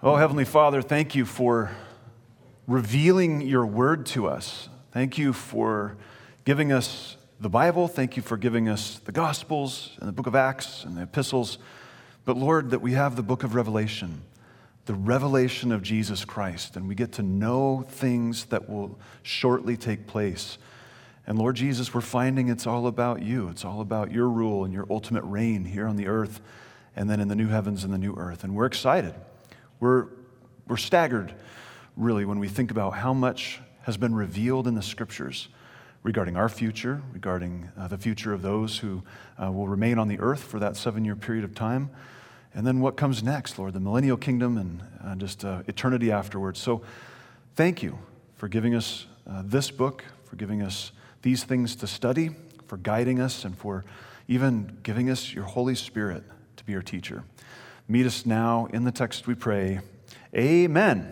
Oh, Heavenly Father, thank you for revealing your word to us. Thank you for giving us the Bible. Thank you for giving us the Gospels and the book of Acts and the epistles. But Lord, that we have the book of Revelation, the revelation of Jesus Christ, and we get to know things that will shortly take place. And Lord Jesus, we're finding it's all about you. It's all about your rule and your ultimate reign here on the earth and then in the new heavens and the new earth. And we're excited. We're staggered, really, when we think about how much has been revealed in the Scriptures regarding our future, regarding the future of those who will remain on the earth for that 7-year period of time, and then what comes next, Lord, the millennial kingdom and just eternity afterwards. So thank you for giving us this book, for giving us these things to study, for guiding us, and for even giving us your Holy Spirit to be our teacher. Meet us now in the text, we pray. Amen.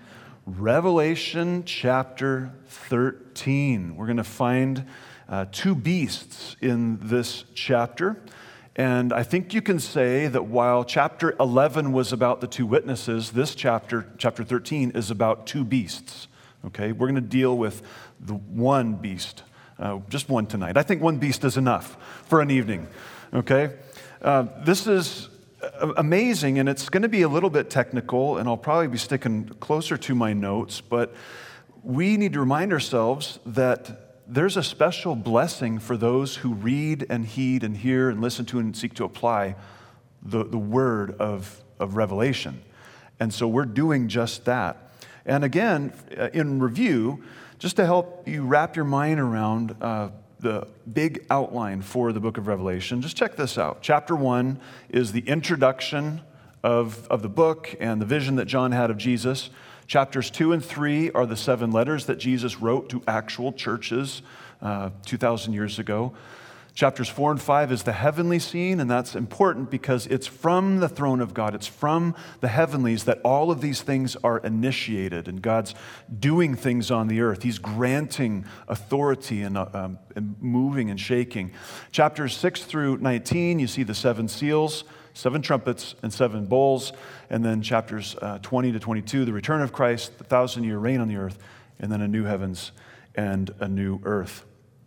Revelation chapter 13. We're going to find two beasts in this chapter. And I think you can say that while chapter 11 was about the two witnesses, this chapter 13, is about two beasts. Okay, we're going to deal with the one beast, just one tonight. I think one beast is enough for an evening. Okay, this is amazing, and it's going to be a little bit technical, and I'll probably be sticking closer to my notes, but we need to remind ourselves that there's a special blessing for those who read and heed and hear and listen to and seek to apply the word of Revelation. And so we're doing just that. And again, in review, just to help you wrap your mind around the big outline for the book of Revelation, just check this out. Chapter 1 is the introduction of the book and the vision that John had of Jesus. Chapters 2 and 3 are the 7 letters that Jesus wrote to actual churches 2,000 years ago. Chapters 4 and 5 is the heavenly scene, and that's important because it's from the throne of God, it's from the heavenlies that all of these things are initiated, and God's doing things on the earth. He's granting authority and moving and shaking. Chapters 6 through 19, you see the 7 seals, 7 trumpets, and 7 bowls. And then chapters 20 to 22, the return of Christ, the 1,000-year reign on the earth, and then a new heavens and a new earth.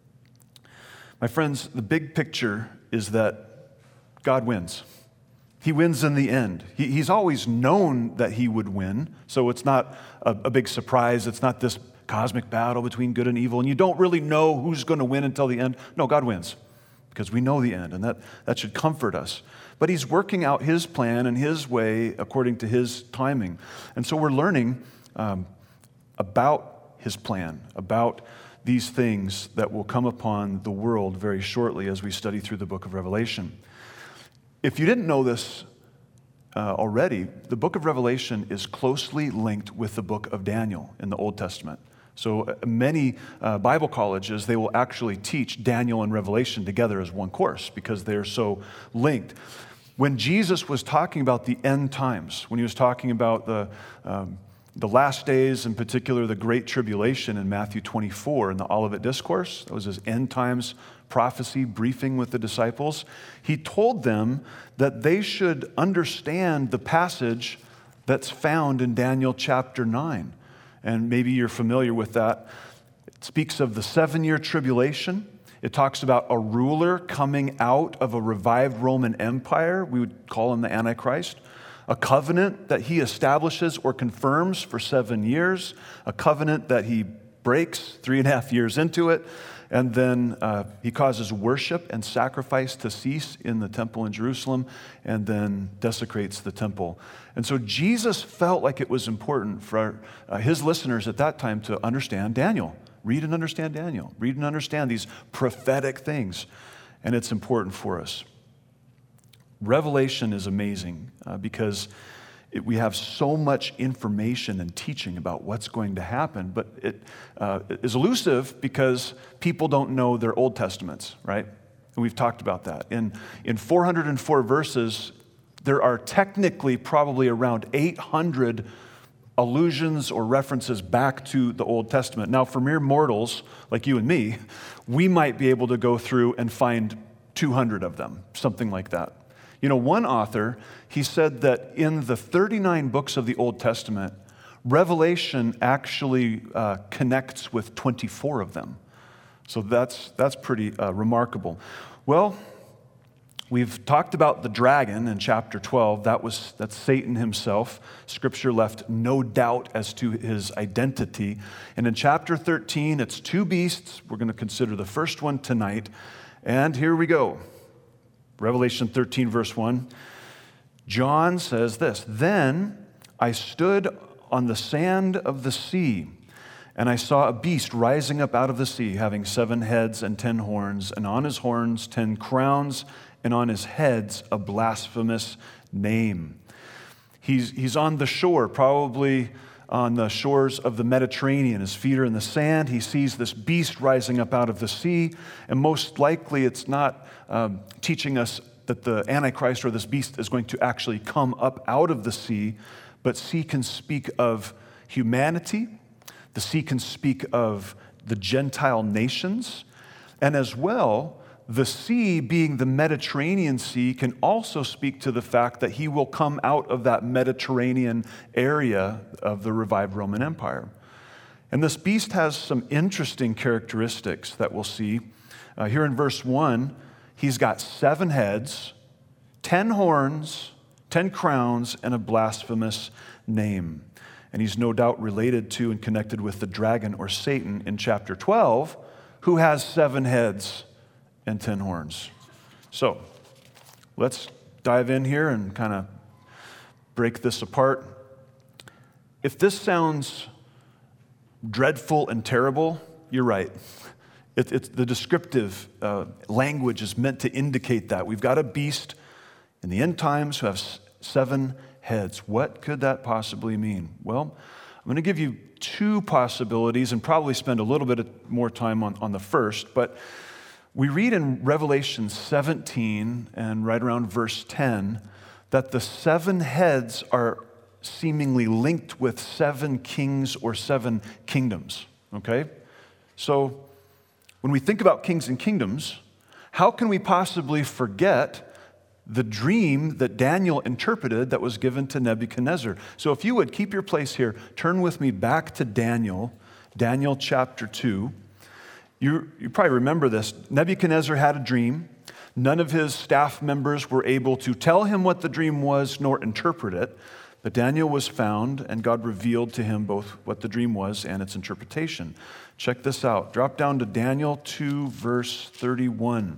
My friends, the big picture is that God wins. He wins in the end. He's always known that he would win, so it's not a big surprise. It's not this cosmic battle between good and evil, and you don't really know who's going to win until the end. No, God wins, because we know the end, and that should comfort us. But he's working out his plan and his way according to his timing. And so we're learning about his plan, about these things that will come upon the world very shortly as we study through the book of Revelation. If you didn't know this already, the book of Revelation is closely linked with the book of Daniel in the Old Testament. So many Bible colleges, they will actually teach Daniel and Revelation together as one course because they're so linked. When Jesus was talking about the end times, when he was talking about the last days, in particular the Great Tribulation in Matthew 24 in the Olivet Discourse, that was his end times prophecy briefing with the disciples, he told them that they should understand the passage that's found in Daniel chapter 9. And maybe you're familiar with that. It speaks of the 7-year tribulation. It talks about a ruler coming out of a revived Roman Empire. We would call him the Antichrist. A covenant that he establishes or confirms for 7 years. A covenant that he breaks 3.5 years into it. And then he causes worship and sacrifice to cease in the temple in Jerusalem and then desecrates the temple. And so Jesus felt like it was important for his listeners at that time to understand Daniel. Read and understand Daniel. Read and understand these prophetic things. And it's important for us. Revelation is amazing because we have so much information and teaching about what's going to happen, but it is elusive because people don't know their Old Testaments, right? And we've talked about that. In 404 verses, there are technically probably around 800 allusions or references back to the Old Testament. Now, for mere mortals like you and me, we might be able to go through and find 200 of them, something like that. One author, he said that in the 39 books of the Old Testament, Revelation actually connects with 24 of them. So that's pretty remarkable. Well, we've talked about the dragon in chapter 12. That's Satan himself. Scripture left no doubt as to his identity. And in chapter 13, it's two beasts. We're going to consider the first one tonight. And here we go. Revelation 13, verse 1. John says this, "Then I stood on the sand of the sea, and I saw a beast rising up out of the sea, having 7 heads and 10 horns, and on his horns 10 crowns, and on his heads a blasphemous name." He's on the shore, probably on the shores of the Mediterranean. His feet are in the sand. He sees this beast rising up out of the sea, and most likely it's not teaching us that the Antichrist or this beast is going to actually come up out of the sea, but sea can speak of humanity. The sea can speak of the Gentile nations, and as well, the sea, being the Mediterranean Sea, can also speak to the fact that he will come out of that Mediterranean area of the revived Roman Empire. And this beast has some interesting characteristics that we'll see. Here in verse 1, he's got 7 heads, 10 horns, 10 crowns, and a blasphemous name. And he's no doubt related to and connected with the dragon or Satan in chapter 12, who has 7 heads and 10 horns. So let's dive in here and kind of break this apart. If this sounds dreadful and terrible, you're right. It's the descriptive language is meant to indicate that. We've got a beast in the end times who have 7 heads. What could that possibly mean? Well, I'm going to give you 2 possibilities and probably spend a little bit more time on the first, but we read in Revelation 17 and right around verse 10 that the 7 heads are seemingly linked with 7 kings or 7 kingdoms, okay? So when we think about kings and kingdoms, how can we possibly forget the dream that Daniel interpreted that was given to Nebuchadnezzar? So if you would keep your place here, turn with me back to Daniel chapter 2. You probably remember this. Nebuchadnezzar had a dream. None of his staff members were able to tell him what the dream was nor interpret it. But Daniel was found, and God revealed to him both what the dream was and its interpretation. Check this out. Drop down to Daniel 2, verse 31.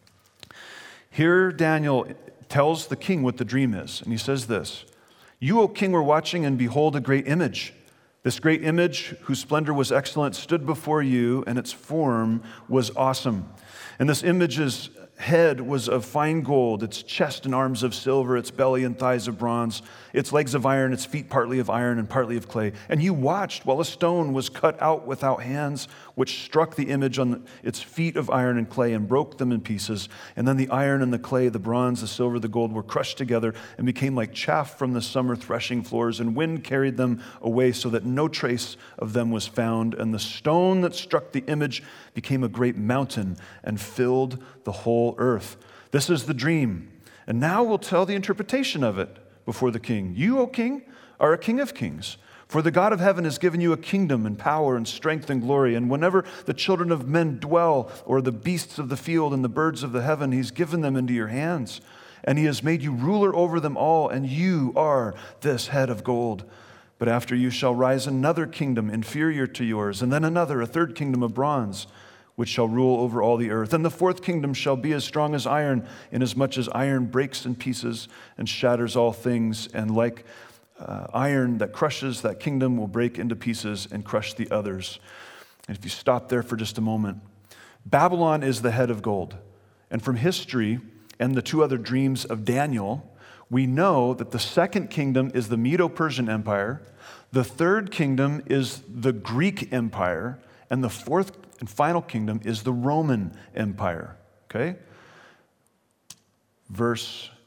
Here Daniel tells the king what the dream is, and he says this, "You, O king, were watching, and behold, a great image. This great image, whose splendor was excellent, stood before you, and its form was awesome. And this image's head was of fine gold, its chest and arms of silver, its belly and thighs of bronze, its legs of iron, its feet partly of iron and partly of clay. And you watched while a stone was cut out without hands, which struck the image on its feet of iron and clay and broke them in pieces. And then the iron and the clay, the bronze, the silver, the gold were crushed together and became like chaff from the summer threshing floors, and wind carried them away so that no trace of them was found. And the stone that struck the image became a great mountain and filled the whole earth." This is the dream. And now we'll tell the interpretation of it before the king. "You, O king, are a king of kings. For the God of heaven has given you a kingdom and power and strength and glory. And whenever the children of men dwell, or the beasts of the field and the birds of the heaven, he's given them into your hands. And he has made you ruler over them all, and you are this head of gold. But after you shall rise another kingdom inferior to yours, and then another, a third kingdom of bronze, which shall rule over all the earth. And the fourth kingdom shall be as strong as iron, inasmuch as iron breaks in pieces and shatters all things. And like iron that crushes, that kingdom will break into pieces and crush the others." And if you stop there for just a moment, Babylon is the head of gold. And from history and the 2 other dreams of Daniel, we know that the second kingdom is the Medo-Persian Empire, the third kingdom is the Greek Empire, and the fourth and final kingdom is the Roman Empire. Okay? Verse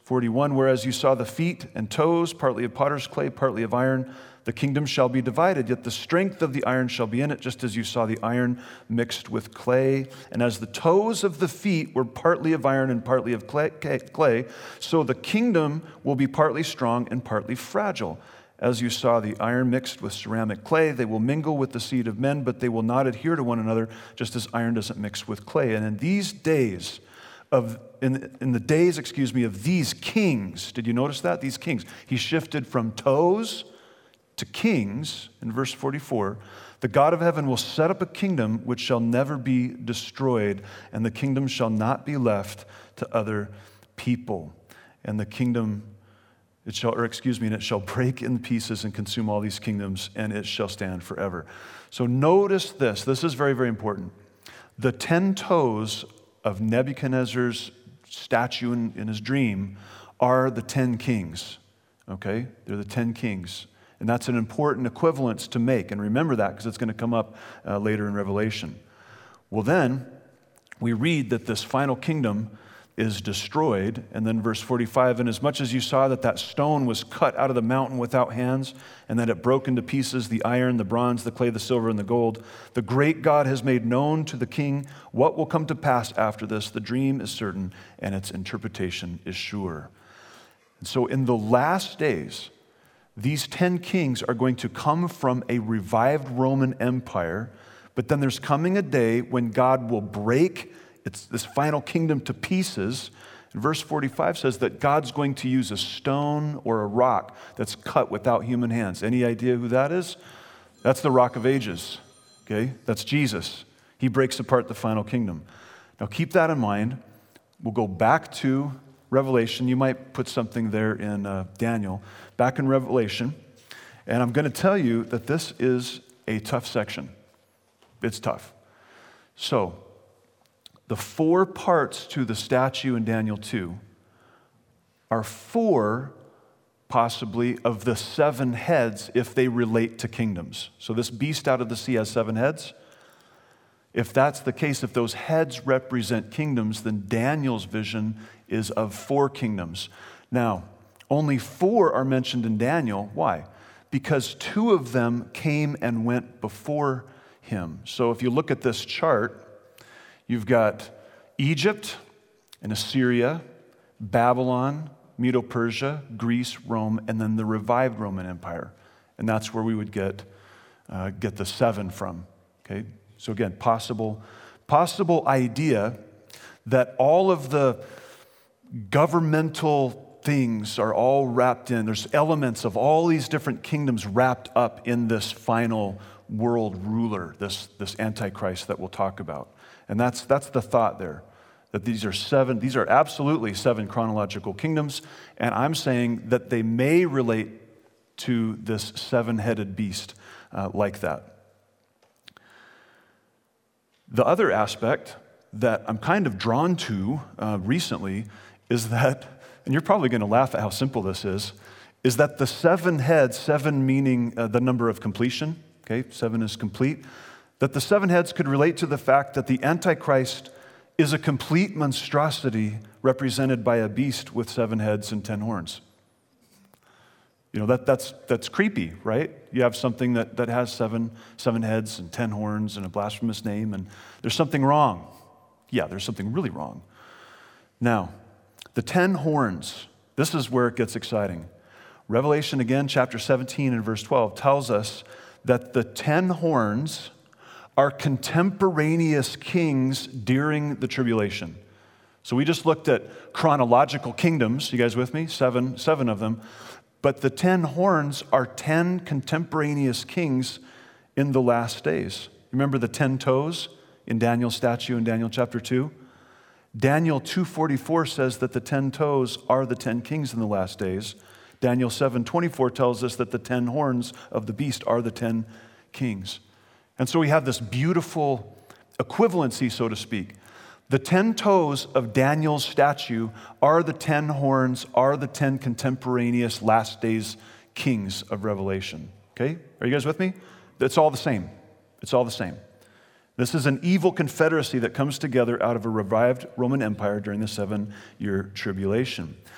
41, whereas you saw the feet and toes, partly of potter's clay, partly of iron, the kingdom shall be divided, yet the strength of the iron shall be in it, just as you saw the iron mixed with clay. And as the toes of the feet were partly of iron and partly of clay, so the kingdom will be partly strong and partly fragile. As you saw the iron mixed with ceramic clay, they will mingle with the seed of men, but they will not adhere to one another, just as iron doesn't mix with clay. And in these days, in the days of these kings, did you notice that? These kings. He shifted from toes to kings in verse 44. The God of heaven will set up a kingdom which shall never be destroyed, and the kingdom shall not be left to other people. And the kingdom, it shall break in pieces and consume all these kingdoms, and it shall stand forever. So notice this. This is very, very important. The 10 toes of Nebuchadnezzar's statue in his dream are the 10 kings, okay? They're the 10 kings. And that's an important equivalence to make. And remember that because it's going to come up later in Revelation. Well, then we read that this final kingdom is destroyed. And then verse 45, and as much as you saw that stone was cut out of the mountain without hands, and that it broke into pieces the iron, the bronze, the clay, the silver, and the gold, the great God has made known to the king what will come to pass after this. The dream is certain, and its interpretation is sure. And so in the last days, these 10 kings are going to come from a revived Roman Empire, but then there's coming a day when God will break this final kingdom to pieces. And verse 45 says that God's going to use a stone or a rock that's cut without human hands. Any idea who that is? That's the Rock of Ages, okay? That's Jesus. He breaks apart the final kingdom. Now keep that in mind. We'll go back to Revelation. You might put something there in Daniel. Back in Revelation. And I'm going to tell you that this is a tough section. It's tough. So, the 4 parts to the statue in Daniel 2 are 4, possibly, of the 7 heads if they relate to kingdoms. So this beast out of the sea has 7 heads. If that's the case, if those heads represent kingdoms, then Daniel's vision is of 4 kingdoms. Now, only 4 are mentioned in Daniel. Why? Because 2 of them came and went before him. So if you look at this chart, you've got Egypt and Assyria, Babylon, Medo-Persia, Greece, Rome, and then the revived Roman Empire. And that's where we would get the 7 from. Okay? So again, possible idea that all of the governmental things are all wrapped in. There's elements of all these different kingdoms wrapped up in this final world ruler, this Antichrist that we'll talk about. And that's the thought there, that these are absolutely 7 chronological kingdoms, and I'm saying that they may relate to this 7-headed beast like that. The other aspect that I'm kind of drawn to recently is that, and you're probably going to laugh at how simple this is that the 7 heads, 7 meaning the number of completion, okay, 7 is complete, that the 7 heads could relate to the fact that the Antichrist is a complete monstrosity represented by a beast with 7 heads and 10 horns. You know, that's creepy, right? You have something that has seven heads and 10 horns and a blasphemous name, and there's something wrong. Yeah, there's something really wrong. Now, the 10 horns, this is where it gets exciting. Revelation, again, chapter 17 and verse 12, tells us that the 10 horns are contemporaneous kings during the tribulation. So we just looked at chronological kingdoms. You guys with me? Seven of them. But the 10 horns are 10 contemporaneous kings in the last days. Remember the 10 toes in Daniel's statue in Daniel chapter 2? Daniel 2:44 says that the 10 toes are the 10 kings in the last days. Daniel 7:24 tells us that the 10 horns of the beast are the 10 kings. And so we have this beautiful equivalency, so to speak. The 10 toes of Daniel's statue are the 10 horns, are the 10 contemporaneous last days kings of Revelation. Okay? Are you guys with me? It's all the same. It's all the same. This is an evil confederacy that comes together out of a revived Roman Empire during the 7-year tribulation.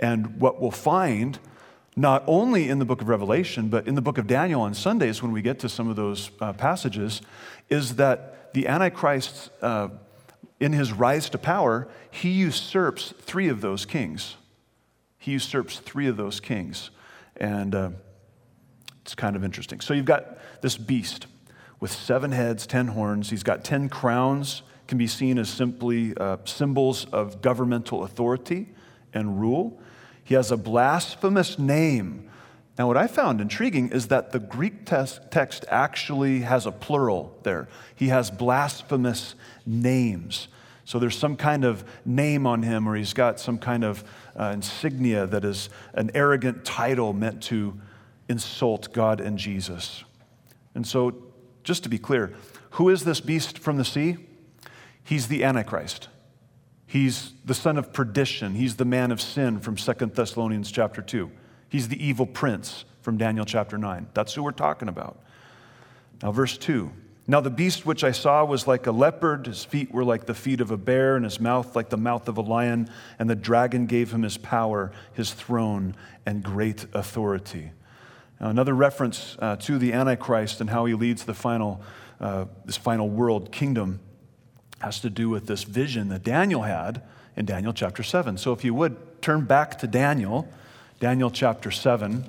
And what we'll find, not only in the book of Revelation, but in the book of Daniel on Sundays when we get to some of those passages, is that the Antichrist, in his rise to power, he usurps 3 of those kings. He usurps 3 of those kings. And it's kind of interesting. So you've got this beast with 7 heads, 10 horns. He's got 10 crowns, can be seen as simply symbols of governmental authority and rule. He has a blasphemous name. Now, what I found intriguing is that the Greek text actually has a plural there. He has blasphemous names. So there's some kind of name on him, or he's got some kind of insignia that is an arrogant title meant to insult God and Jesus. And so, just to be clear, who is this beast from the sea? He's the Antichrist. He's the son of perdition. He's the man of sin from 2 Thessalonians chapter 2. He's the evil prince from Daniel chapter 9. That's who we're talking about. Now, verse 2. Now the beast which I saw was like a leopard. His feet were like the feet of a bear, and his mouth like the mouth of a lion. And the dragon gave him his power, his throne, and great authority. Now, another reference to the Antichrist and how he leads the this final world kingdom has to do with this vision that Daniel had in Daniel chapter 7. So if you would, turn back to Daniel chapter 7.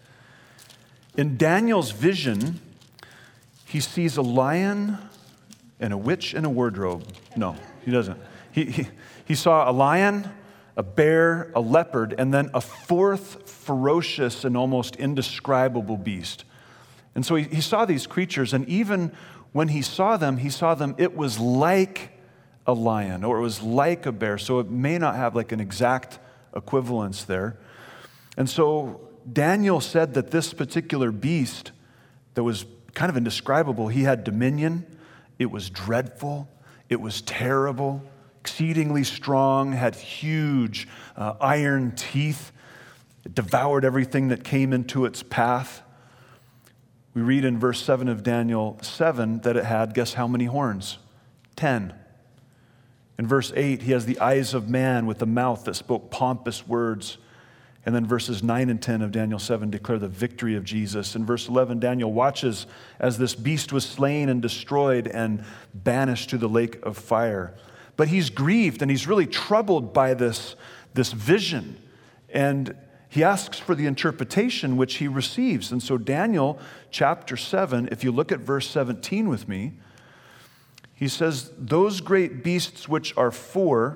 In Daniel's vision, he sees a lion and a witch in a wardrobe. No, he doesn't. He saw a lion, a bear, a leopard, and then a 4th ferocious and almost indescribable beast. And so he saw these creatures, and even when he saw them, it was like a lion, or it was like a bear, so it may not have like an exact equivalence there. And so Daniel said that this particular beast that was kind of indescribable, he had dominion, it was dreadful, it was terrible, exceedingly strong, had huge iron teeth, it devoured everything that came into its path. We read in verse 7 of Daniel 7 that it had, guess how many horns? 10. In verse 8, he has the eyes of man with a mouth that spoke pompous words. And then verses 9 and 10 of Daniel 7 declare the victory of Jesus. In verse 11, Daniel watches as this beast was slain and destroyed and banished to the lake of fire. But he's grieved and he's really troubled by this vision. And he asks for the interpretation, which he receives. And so Daniel chapter 7, if you look at verse 17 with me, he says, those great beasts which are 4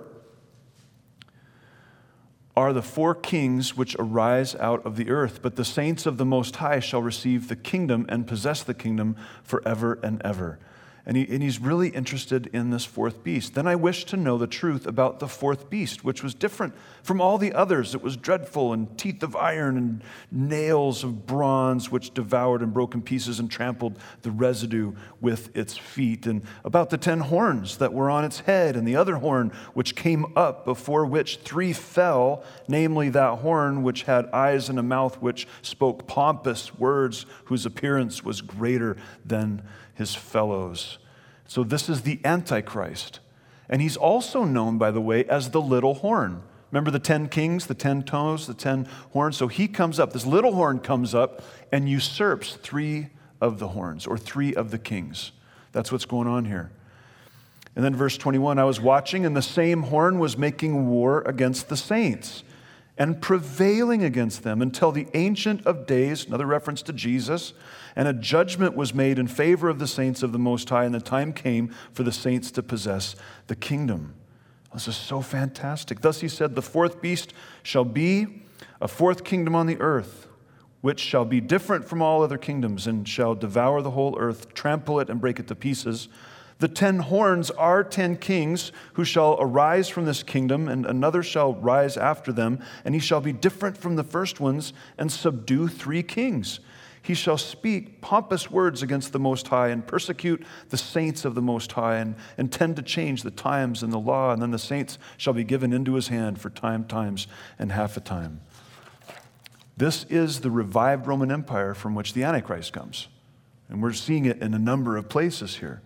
are the 4 kings which arise out of the earth, but the saints of the Most High shall receive the kingdom and possess the kingdom forever and ever. And he's really interested in this 4th beast. Then I wish to know the truth about the 4th beast, which was different from all the others. It was dreadful, and teeth of iron and nails of bronze, which devoured and broke in pieces and trampled the residue with its feet. And about the 10 horns that were on its head, and the other horn which came up, before which 3 fell, namely that horn which had eyes and a mouth which spoke pompous words, whose appearance was greater than his fellows. So this is the Antichrist. And he's also known, by the way, as the little horn. Remember the 10 kings, the 10 toes, the 10 horns? So he comes up, this little horn comes up and usurps 3 of the horns, or 3 of the kings. That's what's going on here. And then verse 21, I was watching, and the same horn was making war against the saints and prevailing against them until the Ancient of Days, another reference to Jesus, and a judgment was made in favor of the saints of the Most High, and the time came for the saints to possess the kingdom. This is so fantastic. Thus he said, the 4th beast shall be a 4th kingdom on the earth, which shall be different from all other kingdoms, and shall devour the whole earth, trample it, and break it to pieces. The 10 horns are 10 kings who shall arise from this kingdom, and another shall rise after them, and he shall be different from the first ones, and subdue 3 kings. He shall speak pompous words against the Most High and persecute the saints of the Most High, and intend to change the times and the law, and then the saints shall be given into his hand for times, and half a time. This is the revived Roman Empire from which the Antichrist comes. And we're seeing it in a number of places here.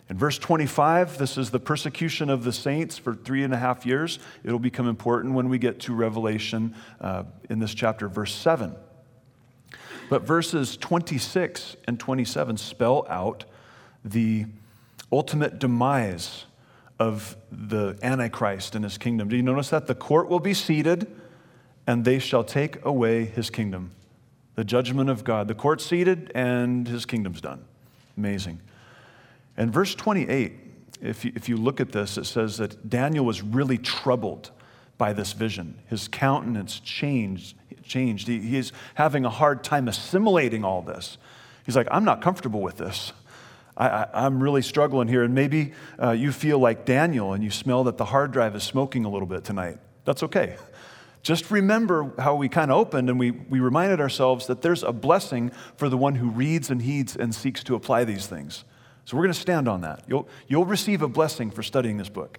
In verse 25, this is the persecution of the saints for 3.5 years. It'll become important when we get to Revelation in this chapter, verse 7. But verses 26 and 27 spell out the ultimate demise of the Antichrist and his kingdom. Do you notice that? The court will be seated, and they shall take away his kingdom. The judgment of God. The court's seated, and his kingdom's done. Amazing. And verse 28, if you look at this, it says that Daniel was really troubled by this vision. His countenance changed. He is having a hard time assimilating all this. He's like, I'm not comfortable with this. I'm really struggling here. And maybe you feel like Daniel and you smell that the hard drive is smoking a little bit tonight. That's okay. Just remember how we kind of opened and we reminded ourselves that there's a blessing for the one who reads and heeds and seeks to apply these things. So we're going to stand on that. You'll receive a blessing for studying this book.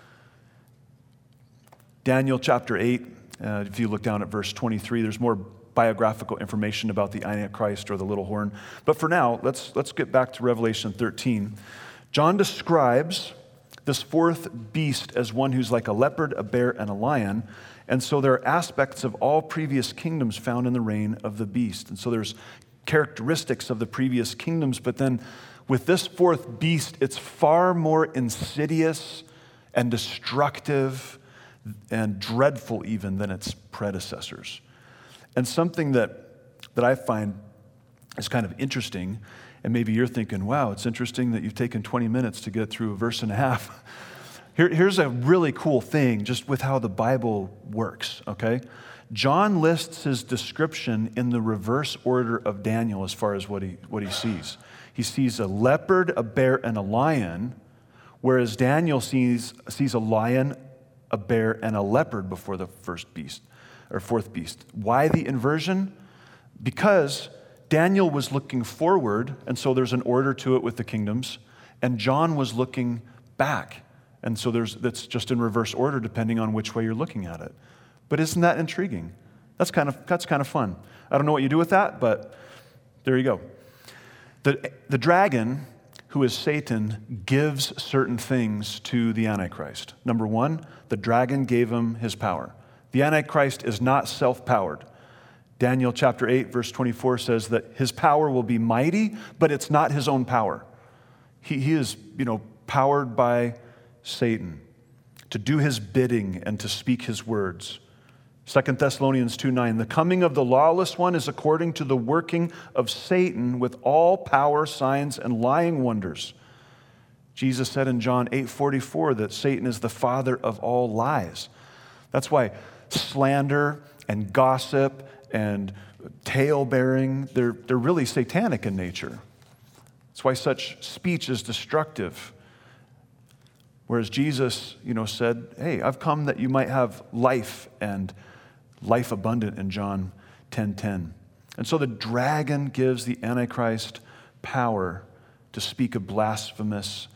Daniel chapter 8, if you look down at verse 23, there's more biographical information about the Antichrist or the little horn. But for now, let's get back to Revelation 13. John describes this fourth beast as one who's like a leopard, a bear, and a lion. And so there are aspects of all previous kingdoms found in the reign of the beast. And so there's characteristics of the previous kingdoms, but then with this fourth beast, it's far more insidious and destructive and dreadful even than its predecessors. And something that I find is kind of interesting, and maybe you're thinking, wow, it's interesting that you've taken 20 minutes to get through a verse and a half. Here's a really cool thing just with how the Bible works, okay? John lists his description in the reverse order of Daniel as far as what he sees. He sees a leopard, a bear, and a lion, whereas Daniel sees a lion, a bear, and a leopard before the first beast, or fourth beast. Why the inversion? Because Daniel was looking forward, and so there's an order to it with the kingdoms, and John was looking back, and so that's just in reverse order depending on which way you're looking at it. But isn't that intriguing? That's kind of fun. I don't know what you do with that, but there you go. The dragon, who is Satan, gives certain things to the Antichrist. Number one, the dragon gave him his power. The Antichrist is not self-powered. Daniel chapter 8, verse 24 says that his power will be mighty, but it's not his own power. He is, powered by Satan to do his bidding and to speak his words. 2 Thessalonians 2:9, the coming of the lawless one is according to the working of Satan with all power, signs, and lying wonders. Jesus said in John 8:44 that Satan is the father of all lies. That's why slander and gossip and tale-bearing, they're really satanic in nature. That's why such speech is destructive. Whereas Jesus, said, hey, I've come that you might have life and life abundant in John 10:10. And so the dragon gives the Antichrist power to speak blasphemous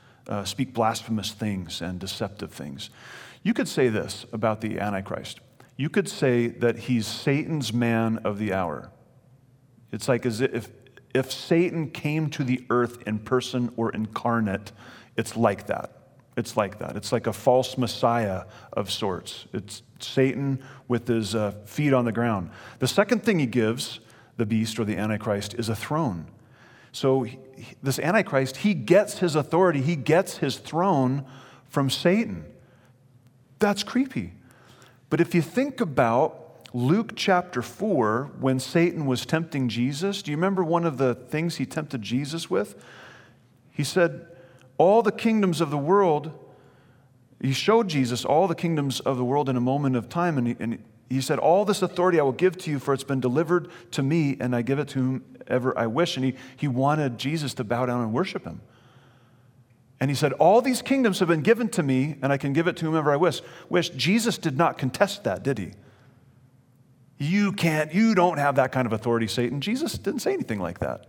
things and deceptive things. You could say this about the Antichrist. You could say that he's Satan's man of the hour. It's like as if Satan came to the earth in person or incarnate, it's like that. It's like that. It's like a false messiah of sorts. It's Satan with his feet on the ground. The second thing he gives, the beast or the Antichrist, is a throne. So this Antichrist, he gets his authority, he gets his throne from Satan. That's creepy. But if you think about Luke chapter 4, when Satan was tempting Jesus, do you remember one of the things he tempted Jesus with? He said, all the kingdoms of the world, he showed Jesus all the kingdoms of the world in a moment of time, and he said, all this authority I will give to you, for it's been delivered to me, and I give it to whomever I wish. And he wanted Jesus to bow down and worship him. And he said, all these kingdoms have been given to me, and I can give it to whomever I wish. Jesus did not contest that, did he? You don't have that kind of authority, Satan. Jesus didn't say anything like that.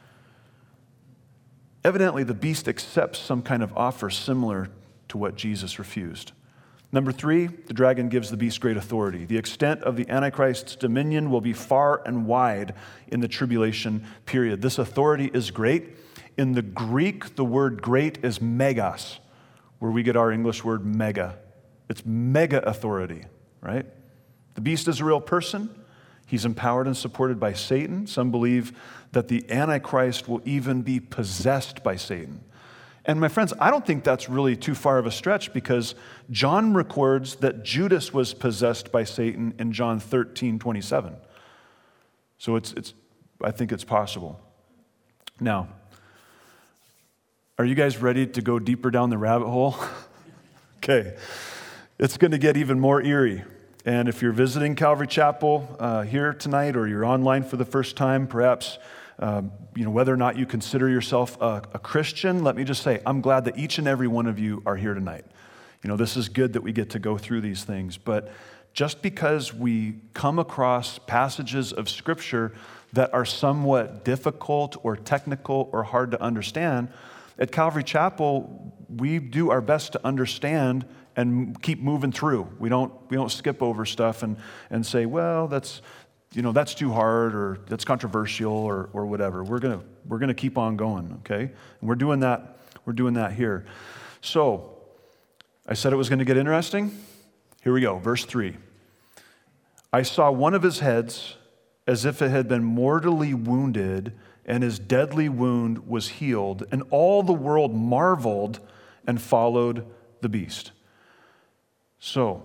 Evidently, the beast accepts some kind of offer similar to what Jesus refused. Number 3, the dragon gives the beast great authority. The extent of the Antichrist's dominion will be far and wide in the tribulation period. This authority is great. In the Greek, the word great is megas, where we get our English word mega. It's mega authority, right? The beast is a real person. He's empowered and supported by Satan. Some believe that the Antichrist will even be possessed by Satan. And my friends, I don't think that's really too far of a stretch, because John records that Judas was possessed by Satan in John 13:27. So I think it's possible. Now, are you guys ready to go deeper down the rabbit hole? Okay. It's going to get even more eerie. And if you're visiting Calvary Chapel here tonight, or you're online for the first time, perhaps whether or not you consider yourself a Christian, let me just say, I'm glad that each and every one of you are here tonight. This is good that we get to go through these things. But just because we come across passages of Scripture that are somewhat difficult or technical or hard to understand, at Calvary Chapel, we do our best to understand and keep moving through. We don't skip over stuff and say, well, that's too hard, or that's controversial, or whatever. We're gonna keep on going, okay? And we're doing that here. So I said it was going to get interesting. Here we go, verse 3. I saw one of his heads as if it had been mortally wounded, and his deadly wound was healed, and all the world marveled and followed the beast. So,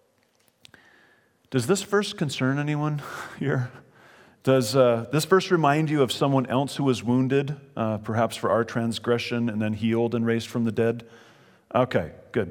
does this verse concern anyone here? Does this verse remind you of someone else who was wounded, perhaps for our transgression, and then healed and raised from the dead? Okay, good.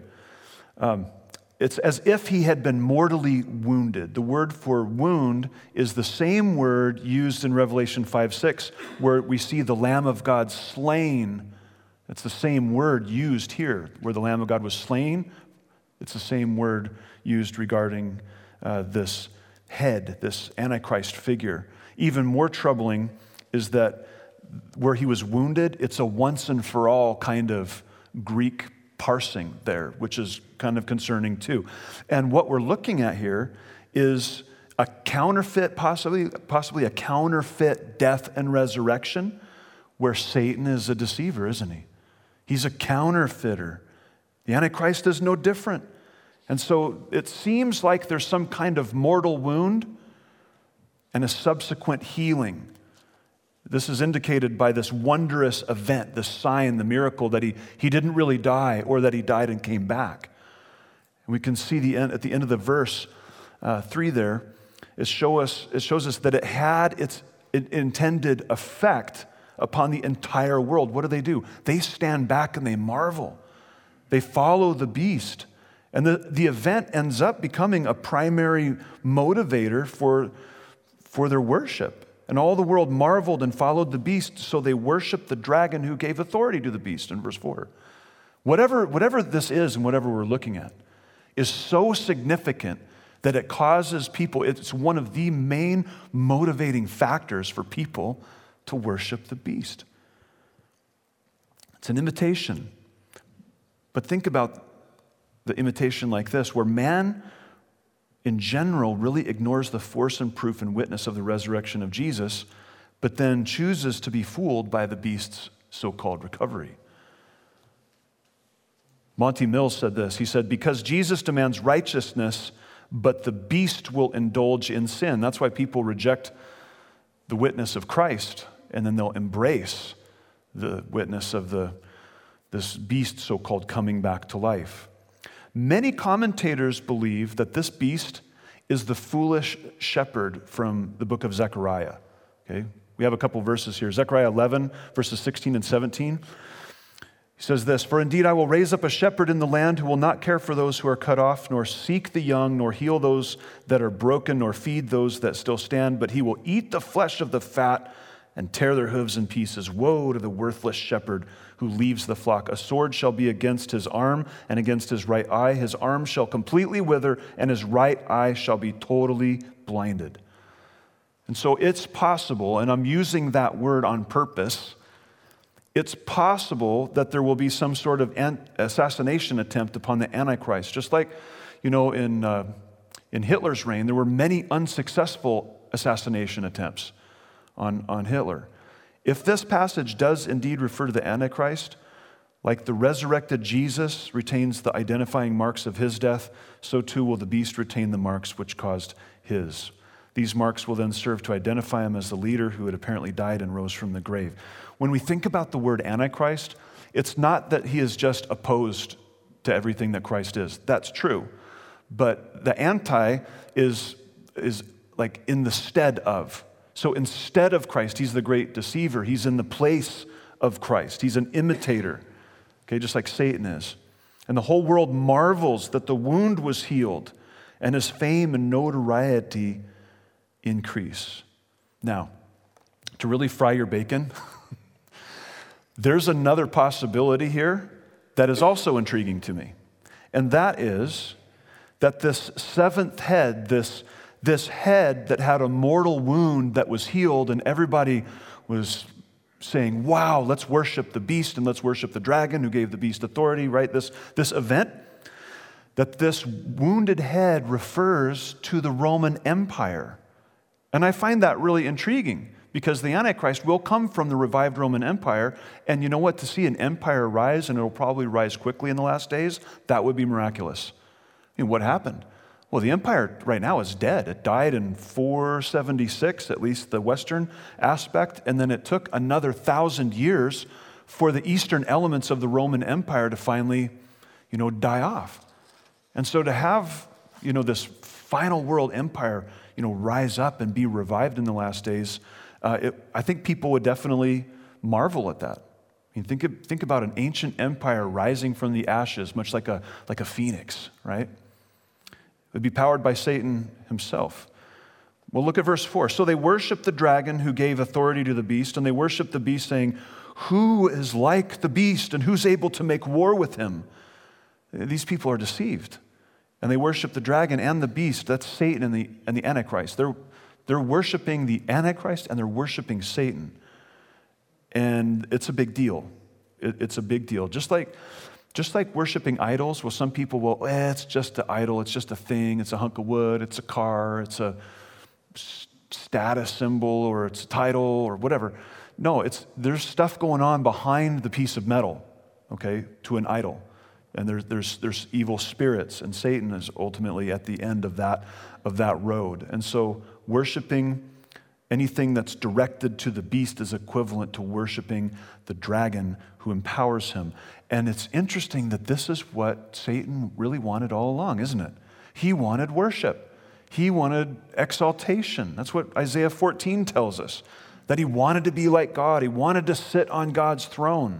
It's as if he had been mortally wounded. The word for wound is the same word used in Revelation 5:6, where we see the Lamb of God slain. It's the same word used here, where the Lamb of God was slain. It's the same word used regarding this head, this Antichrist figure. Even more troubling is that where he was wounded, it's a once and for all kind of Greek parsing there, which is kind of concerning too. And what we're looking at here is a counterfeit, possibly a counterfeit death and resurrection, where Satan is a deceiver, isn't he? He's a counterfeiter. The Antichrist is no different. And so it seems like there's some kind of mortal wound and a subsequent healing. This is indicated by this wondrous event, this sign, the miracle that he didn't really die, or that he died and came back. And we can see at the end of the verse 3 there, it shows us that it had its intended effect upon the entire world. What do? They stand back and they marvel. They follow the beast. And the event ends up becoming a primary motivator for their worship. And all the world marveled and followed the beast, so they worshiped the dragon who gave authority to the beast, in verse 4. Whatever this is and whatever we're looking at is so significant that it causes people, it's one of the main motivating factors for people to worship the beast. It's an imitation. But think about the imitation like this, where man in general really ignores the force and proof and witness of the resurrection of Jesus, but then chooses to be fooled by the beast's so-called recovery. Monty Mills said this. He said, because Jesus demands righteousness, but the beast will indulge in sin. That's why people reject the witness of Christ, and then they'll embrace the witness of this beast so-called coming back to life. Many commentators believe that this beast is the foolish shepherd from the book of Zechariah. Okay? We have a couple verses here. Zechariah 11, verses 16 and 17. He says this, for indeed I will raise up a shepherd in the land who will not care for those who are cut off, nor seek the young, nor heal those that are broken, nor feed those that still stand, but he will eat the flesh of the fat and tear their hooves in pieces. Woe to the worthless shepherd who leaves the flock. A sword shall be against his arm and against his right eye. His arm shall completely wither, and his right eye shall be totally blinded. And so it's possible, and I'm using that word on purpose, it's possible that there will be some sort of assassination attempt upon the Antichrist. Just like, in Hitler's reign, there were many unsuccessful assassination attempts on Hitler. If this passage does indeed refer to the Antichrist, like the resurrected Jesus retains the identifying marks of his death, so too will the beast retain the marks which caused his. These marks will then serve to identify him as the leader who had apparently died and rose from the grave. When we think about the word Antichrist, it's not that he is just opposed to everything that Christ is. That's true. But the anti is like in the stead of. So instead of Christ, he's the great deceiver. He's in the place of Christ. He's an imitator, okay, just like Satan is. And the whole world marvels that the wound was healed and his fame and notoriety increase. Now, to really fry your bacon, there's another possibility here that is also intriguing to me. And that is that this seventh head, this head that had a mortal wound that was healed, and everybody was saying, wow, let's worship the beast and let's worship the dragon who gave the beast authority, right? This event, that this wounded head refers to the Roman Empire. And I find that really intriguing because the Antichrist will come from the revived Roman Empire. And you know what? To see an empire rise, and it'll probably rise quickly in the last days, that would be miraculous. I mean, what happened? Well, the empire right now is dead. It died in 476, at least the Western aspect, and then it took another 1,000 years for the Eastern elements of the Roman Empire to finally, die off. And so to have, this final world empire, rise up and be revived in the last days, I think people would definitely marvel at that. I mean, think about an ancient empire rising from the ashes, much like a phoenix, right? It would be powered by Satan himself. Well, look at verse 4. So they worshiped the dragon who gave authority to the beast, and they worshiped the beast, saying, who is like the beast, and who's able to make war with him? These people are deceived. And they worship the dragon and the beast. That's Satan and the Antichrist. They're worshiping the Antichrist, and they're worshiping Satan. And it's a big deal. It's a big deal. Just like worshiping idols, well, some people will, it's just an idol, it's just a thing, it's a hunk of wood, it's a car, it's a status symbol, or it's a title, or whatever. No, there's stuff going on behind the piece of metal, okay, to an idol. And there's evil spirits, and Satan is ultimately at the end of that road. And so worshiping anything that's directed to the beast is equivalent to worshiping the dragon who empowers him. And it's interesting that this is what Satan really wanted all along, isn't it? He wanted worship. He wanted exaltation. That's what Isaiah 14 tells us, that he wanted to be like God. He wanted to sit on God's throne.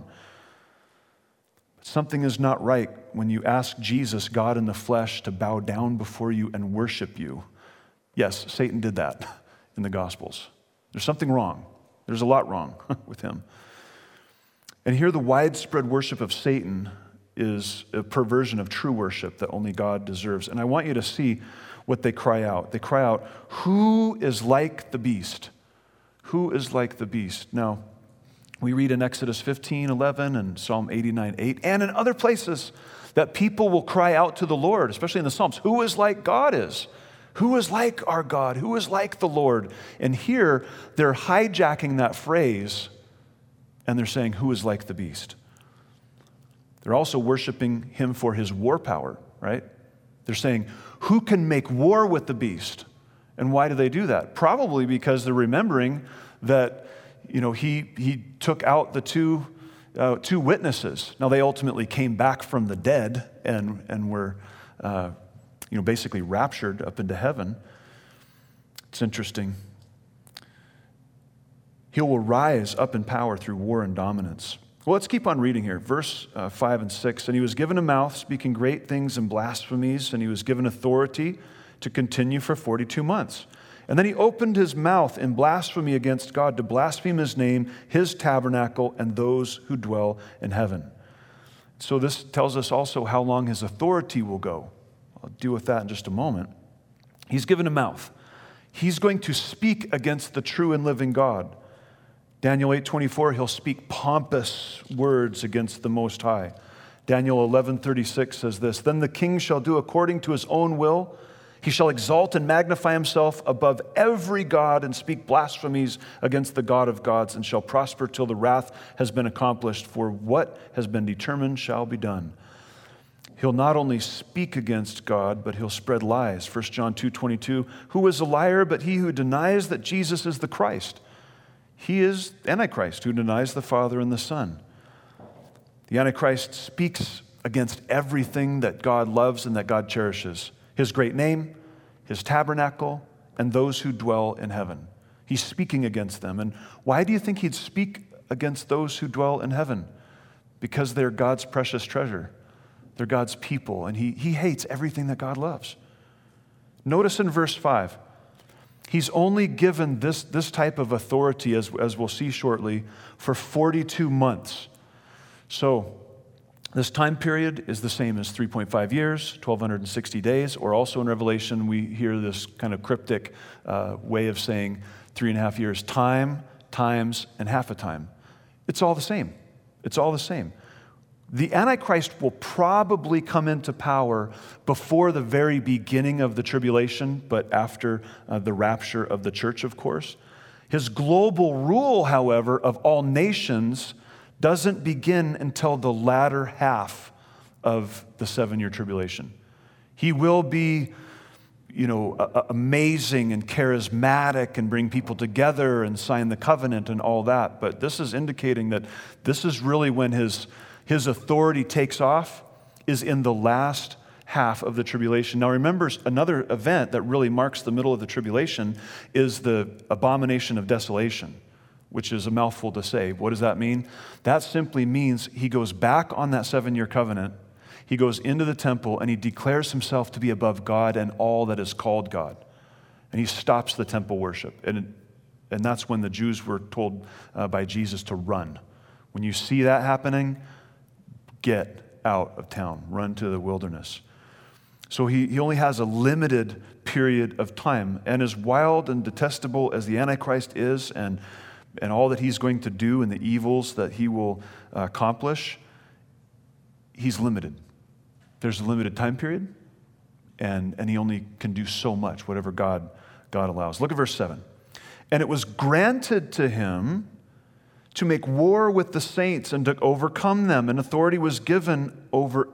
But something is not right when you ask Jesus, God in the flesh, to bow down before you and worship you. Yes, Satan did that in the Gospels. There's something wrong. There's a lot wrong with him. And here the widespread worship of Satan is a perversion of true worship that only God deserves. And I want you to see what they cry out. They cry out, who is like the beast? Who is like the beast? Now, we read in Exodus 15:11 and Psalm 89:8, and in other places that people will cry out to the Lord, especially in the Psalms, who is like God is? Who is like our God? Who is like the Lord? And here, they're hijacking that phrase, and they're saying, who is like the beast? They're also worshiping him for his war power, right? They're saying, who can make war with the beast? And why do they do that? Probably because they're remembering that, he took out the two witnesses. Now, they ultimately came back from the dead and were basically raptured up into heaven. It's interesting. He will rise up in power through war and dominance. Well, let's keep on reading here. Verse 5 and 6. And he was given a mouth speaking great things and blasphemies, and he was given authority to continue for 42 months. And then he opened his mouth in blasphemy against God, to blaspheme his name, his tabernacle, and those who dwell in heaven. So this tells us also how long his authority will go. I'll deal with that in just a moment. He's given a mouth. He's going to speak against the true and living God. Daniel 8:24, he'll speak pompous words against the Most High. Daniel 11:36 says this, then the king shall do according to his own will He shall exalt and magnify himself above every god and speak blasphemies against the God of gods, and shall prosper till the wrath has been accomplished, for what has been determined shall be done. He'll not only speak against God, but he'll spread lies. 1 John 2:22, who is a liar but he who denies that Jesus is the Christ? He is Antichrist, who denies the Father and the Son. The Antichrist speaks against everything that God loves and that God cherishes. His great name, his tabernacle, and those who dwell in heaven. He's speaking against them. And why do you think he'd speak against those who dwell in heaven? Because they're God's precious treasure. They're God's people, and he hates everything that God loves. Notice in verse 5, he's only given this type of authority, as we'll see shortly, for 42 months. So this time period is the same as 3.5 years, 1,260 days, or also in Revelation we hear this kind of cryptic way of saying 3.5 years, time, times, and half a time. It's all the same. It's all the same. The Antichrist will probably come into power before the very beginning of the tribulation, but after the rapture of the church, of course. His global rule, however, of all nations doesn't begin until the latter half of the 7-year tribulation. He will be, amazing and charismatic and bring people together and sign the covenant and all that, but this is indicating that this is really when his authority takes off, is in the last half of the tribulation. Now remember, another event that really marks the middle of the tribulation is the abomination of desolation, which is a mouthful to say. What does that mean? That simply means he goes back on that 7-year covenant, he goes into the temple, and he declares himself to be above God and all that is called God. And he stops the temple worship. And that's when the Jews were told by Jesus to run. When you see that happening, get out of town, run to the wilderness. So he only has a limited period of time. And as wild and detestable as the Antichrist is, and all that he's going to do and the evils that he will accomplish, he's limited. There's a limited time period, and he only can do so much, whatever God allows. Look at verse 7. And it was granted to him to make war with the saints and to overcome them, and authority was given him over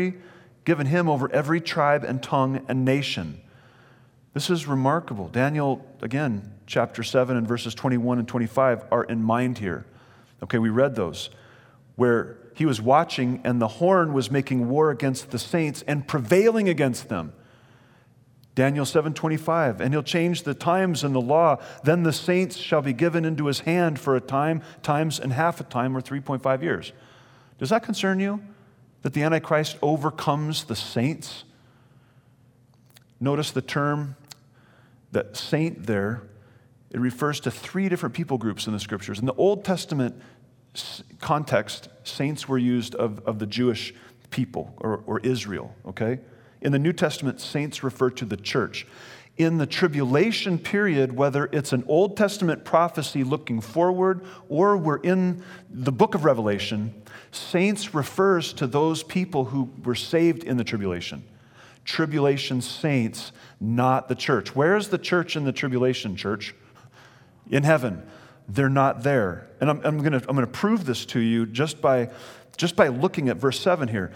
every tribe and tongue and nation. This is remarkable. Daniel, again, chapter 7 and verses 21 and 25 are in mind here. Okay, we read those, where he was watching and the horn was making war against the saints and prevailing against them. Daniel 7:25, and he'll change the times and the law. Then the saints shall be given into his hand for a time, times, and half a time, or 3.5 years. Does that concern you, that the Antichrist overcomes the saints? Notice the term, that saint there, it refers to 3 different people groups in the Scriptures. In the Old Testament context, saints were used of the Jewish people, or Israel, okay? In the New Testament, saints refer to the church. In the tribulation period, whether it's an Old Testament prophecy looking forward or we're in the book of Revelation, saints refers to those people who were saved in the tribulation. Tribulation saints, not the church. Where is the church in the tribulation, church? In heaven. They're not there. And I'm going to prove this to you just by looking at verse 7 here.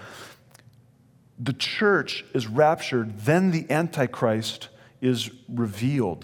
The church is raptured, then the Antichrist is revealed.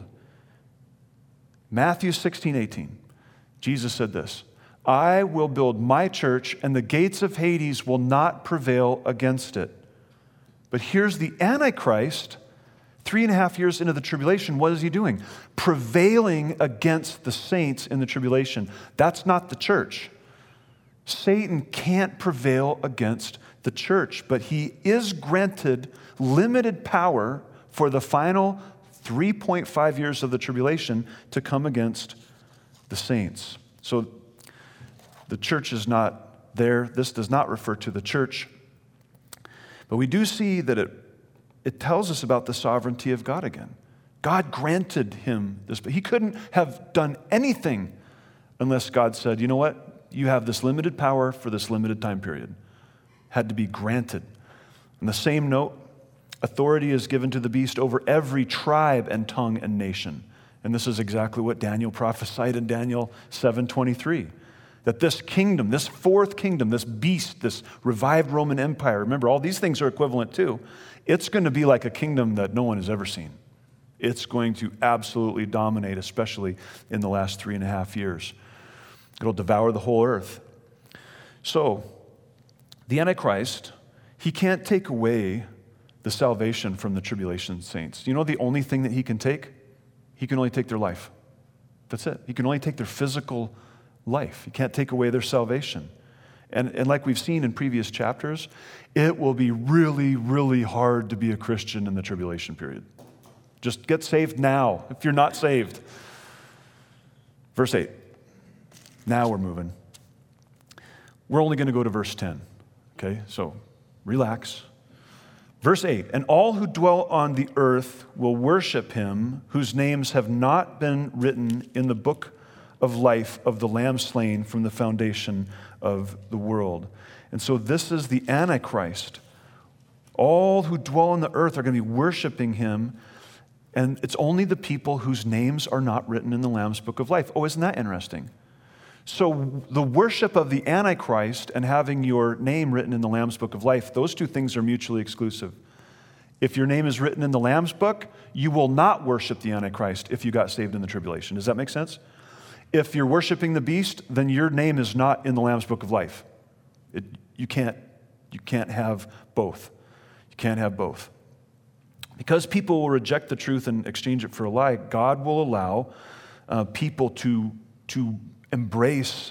Matthew 16:18, Jesus said this, I will build my church, and the gates of Hades will not prevail against it. But here's the Antichrist, 3.5 years into the tribulation. What is he doing? Prevailing against the saints in the tribulation. That's not the church. Satan can't prevail against the church, but he is granted limited power for the final 3.5 years of the tribulation to come against the saints. So the church is not there. This does not refer to the church. But we do see that it tells us about the sovereignty of God again. God granted him this, but he couldn't have done anything unless God said, you know what? You have this limited power for this limited time period. Had to be granted. On the same note, Authority is given to the beast over every tribe and tongue and nation. And this is exactly what Daniel prophesied in Daniel 7:23. That this kingdom, this fourth kingdom, this beast, this revived Roman Empire, remember all these things are equivalent too, it's going to be like a kingdom that no one has ever seen. It's going to absolutely dominate, especially in the last 3.5 years. It'll devour the whole earth. So, the Antichrist, he can't take away the salvation from the tribulation saints. You know the only thing that he can take? He can only take their life. That's it. He can only take their physical life. He can't take away their salvation. And like we've seen in previous chapters, it will be really, really hard to be a Christian in the tribulation period. Just get saved now if you're not saved. Verse 8. Now we're moving. We're only going to go to verse 10. Okay, so relax. Verse 8, and all who dwell on the earth will worship him whose names have not been written in the book of life of the Lamb slain from the foundation of the world. And so this is the Antichrist. All who dwell on the earth are going to be worshiping him, and it's only the people whose names are not written in the Lamb's book of life. Oh, isn't that interesting? So the worship of the Antichrist and having your name written in the Lamb's book of life, those two things are mutually exclusive. If your name is written in the Lamb's book, you will not worship the Antichrist if you got saved in the tribulation. Does that make sense? If you're worshiping the beast, then your name is not in the Lamb's book of life. You can't have both. You can't have both. Because people will reject the truth and exchange it for a lie, God will allow people to embrace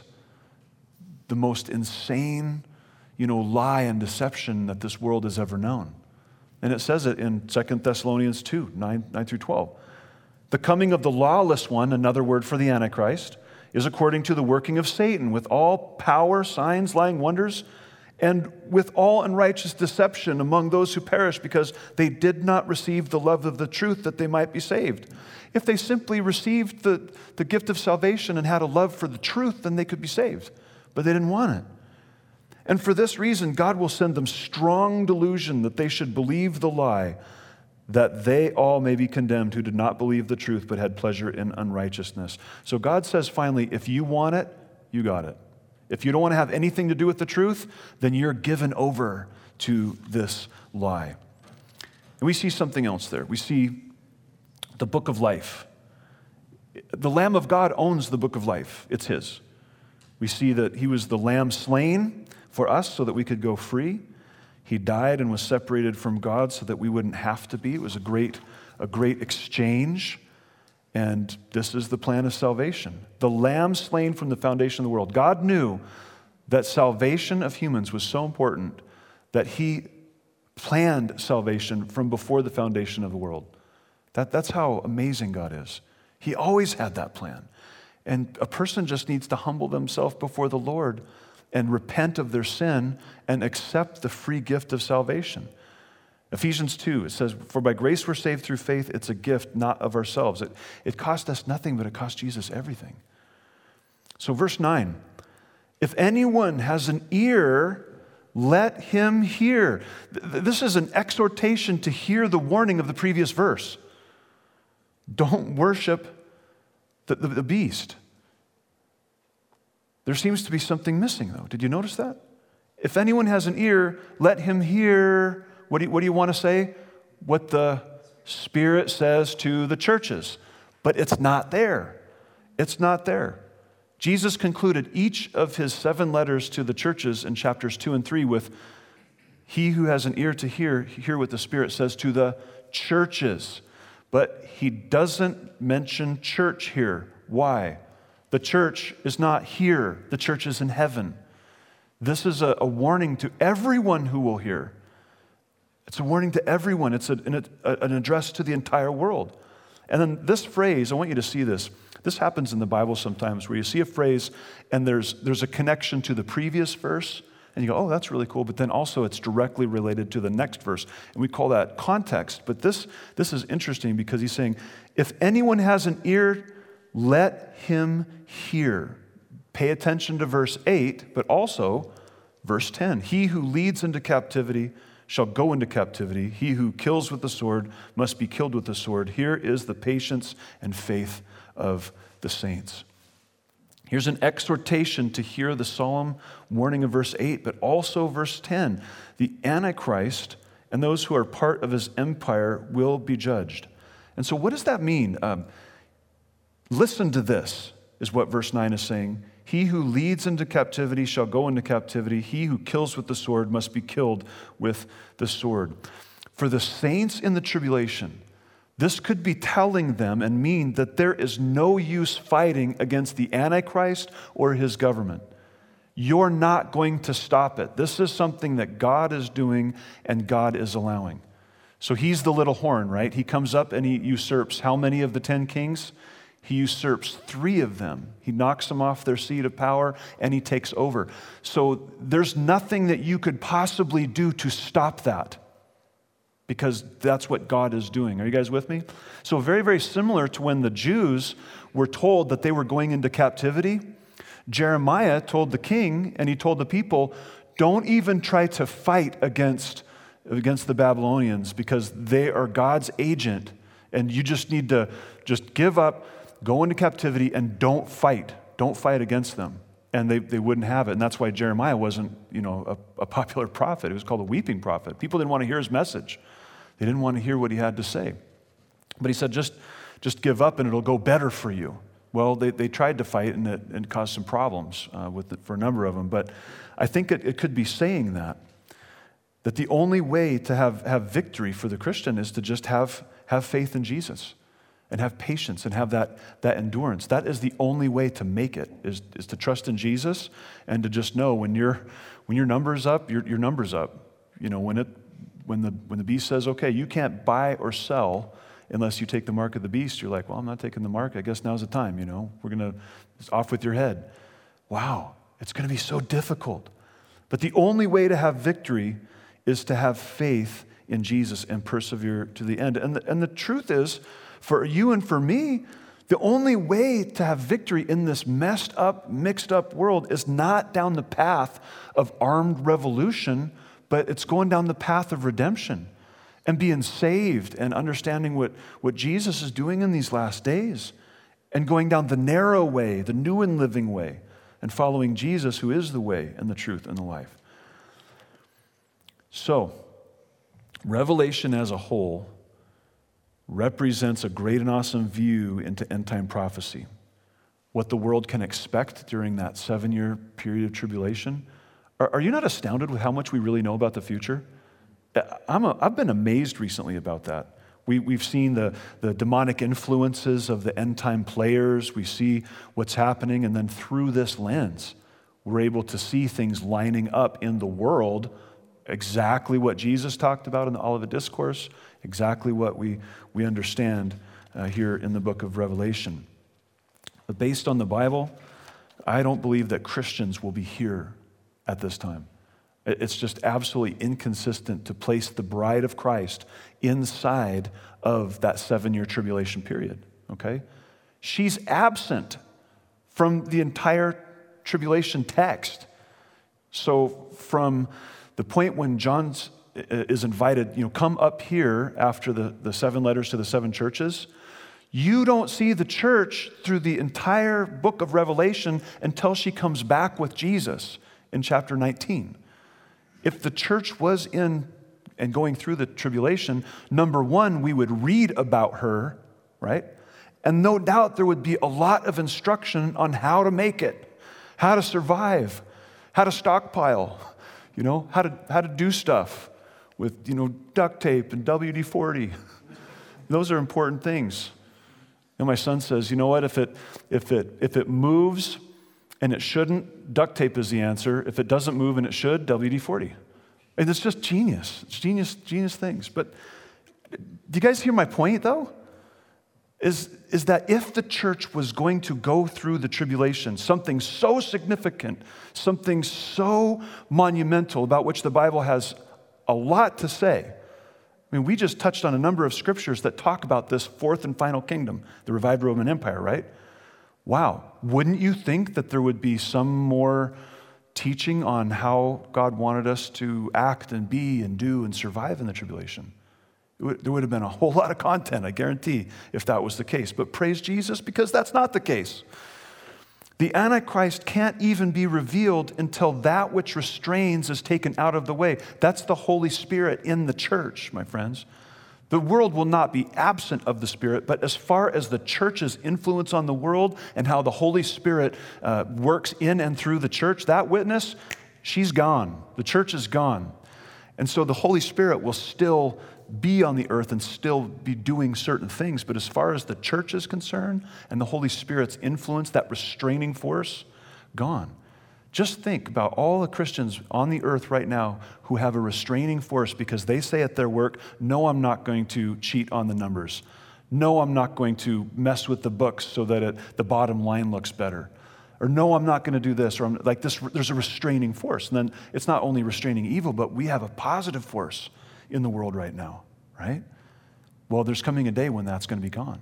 the most insane, lie and deception that this world has ever known. And it says it in 2 Thessalonians 2, 9 through 12. The coming of the lawless one, another word for the Antichrist, is according to the working of Satan, with all power, signs, lying wonders, and with all unrighteous deception among those who perish, because they did not receive the love of the truth that they might be saved. If they simply received the gift of salvation and had a love for the truth, then they could be saved. But they didn't want it. And for this reason, God will send them strong delusion that they should believe the lie, that they all may be condemned who did not believe the truth but had pleasure in unrighteousness. So God says finally, if you want it, you got it. If you don't want to have anything to do with the truth, then you're given over to this lie. And we see something else there. We see the book of life. The Lamb of God owns the book of life. It's his. We see that he was the Lamb slain for us so that we could go free. He died and was separated from God so that we wouldn't have to be. It was a great exchange. And this is the plan of salvation. The Lamb slain from the foundation of the world. God knew that salvation of humans was so important that he planned salvation from before the foundation of the world. That's how amazing God is. He always had that plan. And a person just needs to humble themselves before the Lord and repent of their sin and accept the free gift of salvation. Ephesians 2, it says, for by grace we're saved through faith. It's a gift, not of ourselves. It cost us nothing, but it cost Jesus everything. So verse 9, if anyone has an ear, let him hear. This is an exhortation to hear the warning of the previous verse. Don't worship the beast. There seems to be something missing, though. Did you notice that? If anyone has an ear, let him hear. What do you want to say? What the Spirit says to the churches. But it's not there. It's not there. Jesus concluded each of his 7 letters to the churches in chapters 2 and 3 with, he who has an ear to hear what the Spirit says to the churches. But he doesn't mention church here. Why? The church is not here. The church is in heaven. This is a warning to everyone who will hear. It's a warning to everyone. It's an address to the entire world. And then this phrase, I want you to see this. This happens in the Bible sometimes where you see a phrase and there's a connection to the previous verse and you go, oh, that's really cool. But then also it's directly related to the next verse. And we call that context. But this is interesting because he's saying, if anyone has an ear, let him hear. Pay attention to verse 8, but also verse 10. He who leads into captivity shall go into captivity. He who kills with the sword must be killed with the sword. Here is the patience and faith of the saints. Here's an exhortation to hear the solemn warning of verse 8, but also verse 10. The Antichrist and those who are part of his empire will be judged. And so what does that mean? Listen to this, is what verse 9 is saying. He who leads into captivity shall go into captivity. He who kills with the sword must be killed with the sword. For the saints in the tribulation, this could be telling them and mean that there is no use fighting against the Antichrist or his government. You're not going to stop it. This is something that God is doing and God is allowing. So he's the little horn, right? He comes up and he usurps how many of the 10 kings? He usurps 3 of them. He knocks them off their seat of power and he takes over. So there's nothing that you could possibly do to stop that, because that's what God is doing. Are you guys with me? So very, very similar to when the Jews were told that they were going into captivity. Jeremiah told the king and he told the people, don't even try to fight against the Babylonians, because they are God's agent and you just need to just give up, go into captivity, and don't fight. Don't fight against them. And they wouldn't have it. And that's why Jeremiah wasn't, a popular prophet. He was called a weeping prophet. People didn't want to hear his message. They didn't want to hear what he had to say. But he said, just give up and it'll go better for you. Well, they tried to fight and it caused some problems for a number of them. But I think it could be saying that the only way to have victory for the Christian is to just have faith in Jesus and have patience and have that endurance. That is the only way to make it, is to trust in Jesus and to just know when your number's up, your number's up. When the beast says, okay, you can't buy or sell unless you take the mark of the beast, you're like, well, I'm not taking the mark. I guess now's the time, We're going to, it's off with your head. Wow, it's going to be so difficult. But the only way to have victory is to have faith in Jesus and persevere to the end. And the truth is, for you and for me, the only way to have victory in this messed up, mixed up world is not down the path of armed revolution, but it's going down the path of redemption and being saved and understanding what Jesus is doing in these last days and going down the narrow way, the new and living way, and following Jesus, who is the way and the truth and the life. So, Revelation as a whole represents a great and awesome view into end-time prophecy, what the world can expect during that 7-year period of tribulation. Are you not astounded with how much we really know about the future? I've been amazed recently about that. We've seen the demonic influences of the end-time players. We see what's happening, and then through this lens, we're able to see things lining up in the world, exactly what Jesus talked about in the Olivet Discourse, exactly what we understand here in the book of Revelation. But based on the Bible, I don't believe that Christians will be here at this time. It's just absolutely inconsistent to place the bride of Christ inside of that 7-year tribulation period, okay? She's absent from the entire tribulation text. So from the point when John is invited, come up here after the 7 letters to the 7 churches, you don't see the church through the entire book of Revelation until she comes back with Jesus in chapter 19. If the church was in and going through the tribulation, number one, we would read about her, right? And no doubt there would be a lot of instruction on how to make it, how to survive, how to stockpile, how to do stuff with, duct tape and WD-40. Those are important things. And my son says, you know what, if it moves and it shouldn't, duct tape is the answer. If it doesn't move and it should, WD-40. And it's just genius. It's genius things. But do you guys hear my point, though? Is that if the church was going to go through the tribulation, something so significant, something so monumental about which the Bible has a lot to say. I mean, we just touched on a number of scriptures that talk about this fourth and final kingdom, the revived Roman Empire, right? Wow. Wouldn't you think that there would be some more teaching on how God wanted us to act and be and do and survive in the tribulation. There would have been a whole lot of content, I guarantee, if that was the case. But praise Jesus, because that's not the case. The Antichrist can't even be revealed until that which restrains is taken out of the way. That's the Holy Spirit in the church, my friends. The world will not be absent of the Spirit, but as far as the church's influence on the world and how the Holy Spirit works in and through the church, that witness, she's gone. The church is gone. And so the Holy Spirit will still be on the earth and still be doing certain things. But as far as the church is concerned and the Holy Spirit's influence, that restraining force, gone. Just think about all the Christians on the earth right now who have a restraining force because they say at their work, no, I'm not going to cheat on the numbers. No, I'm not going to mess with the books so that the bottom line looks better. Or no, I'm not going to do this. Or I'm like this. There's a restraining force. And then it's not only restraining evil, but we have a positive force in the world right now, right? Well, there's coming a day when that's going to be gone.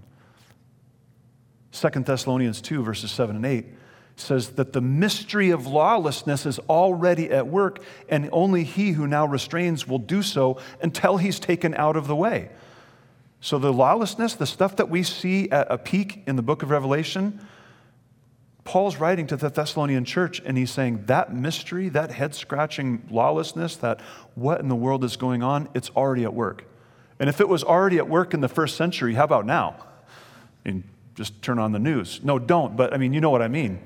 2 Thessalonians 2, verses 7 and 8 says that the mystery of lawlessness is already at work, and only he who now restrains will do so until he's taken out of the way. So the lawlessness, the stuff that we see at a peak in the book of Revelation, Paul's writing to the Thessalonian church, and he's saying that mystery, that head-scratching lawlessness, that what in the world is going on, it's already at work. And if it was already at work in the first century, how about now? I mean, just turn on the news. No, don't, but I mean, you know what I mean.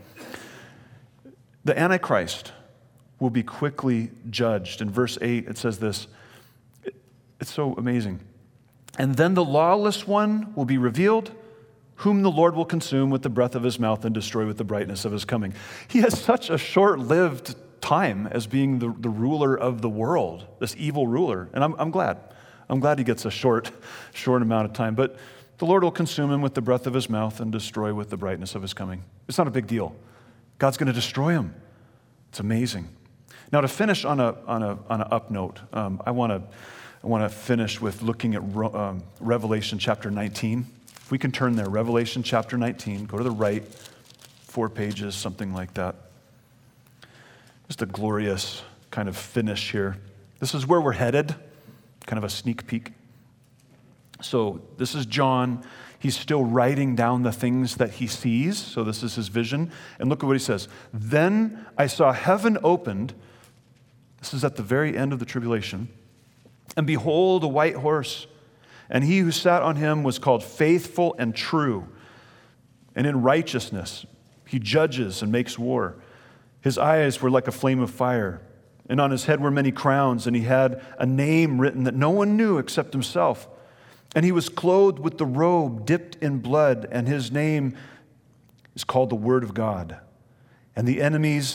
The Antichrist will be quickly judged. In verse 8, it says this. It's so amazing. And then the lawless one will be revealed, whom the Lord will consume with the breath of his mouth and destroy with the brightness of his coming. He has such a short-lived time as being the ruler of the world, this evil ruler. And I'm glad. I'm glad he gets a short amount of time. But the Lord will consume him with the breath of his mouth and destroy with the brightness of his coming. It's not a big deal. God's going to destroy him. It's amazing. Now, to finish on an up note, I want to finish with looking at Revelation chapter 19. If we can turn there, Revelation chapter 19, go to the right, 4 pages, something like that. Just a glorious kind of finish here. This is where we're headed, kind of a sneak peek. So this is John. He's still writing down the things that he sees. So this is his vision. And look at what he says. Then I saw heaven opened. This is at the very end of the tribulation. And behold, a white horse. And he who sat on him was called Faithful and True. And in righteousness he judges and makes war. His eyes were like a flame of fire. And on his head were many crowns. And he had a name written that no one knew except himself. And he was clothed with the robe dipped in blood. And his name is called the Word of God. And the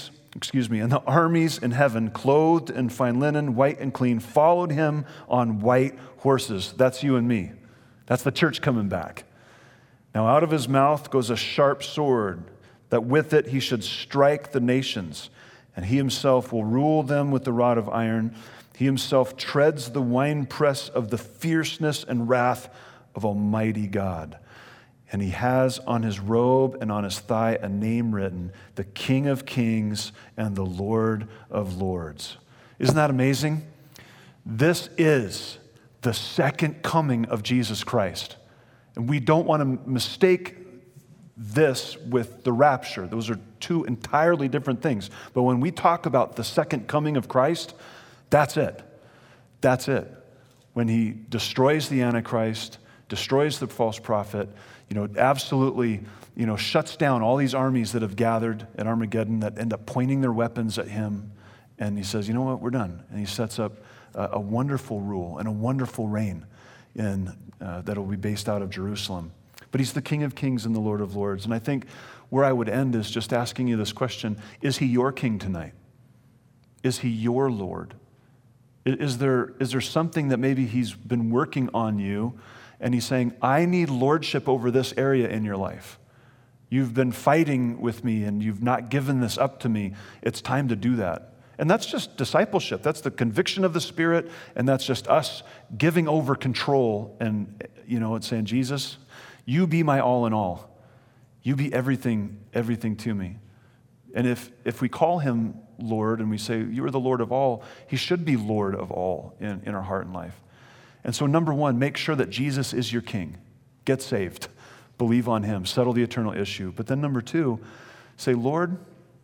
armies in heaven, clothed in fine linen, white and clean, followed him on white horses. That's you and me. That's the church coming back. Now out of his mouth goes a sharp sword, that with it he should strike the nations, and he himself will rule them with the rod of iron. He himself treads the winepress of the fierceness and wrath of Almighty God. And he has on his robe and on his thigh a name written, the King of Kings and the Lord of Lords. Isn't that amazing? This is the second coming of Jesus Christ. And we don't want to mistake this with the rapture. Those are two entirely different things. But when we talk about the second coming of Christ, that's it. That's it. When he destroys the Antichrist, destroys the false prophet, absolutely, shuts down all these armies that have gathered at Armageddon that end up pointing their weapons at him. And he says, you know what, we're done. And he sets up a wonderful rule and a wonderful reign that will be based out of Jerusalem. But he's the King of Kings and the Lord of Lords. And I think where I would end is just asking you this question: is he your king tonight? Is he your Lord? Is there something that maybe he's been working on you and he's saying, I need lordship over this area in your life. You've been fighting with me and you've not given this up to me. It's time to do that. And that's just discipleship. That's the conviction of the Spirit, and that's just us giving over control and, it's saying, Jesus, you be my all in all. You be everything to me. And if we call him Lord and we say, you are the Lord of all, he should be Lord of all in our heart and life. And so number one, make sure that Jesus is your king. Get saved. Believe on him. Settle the eternal issue. But then number two, say, Lord,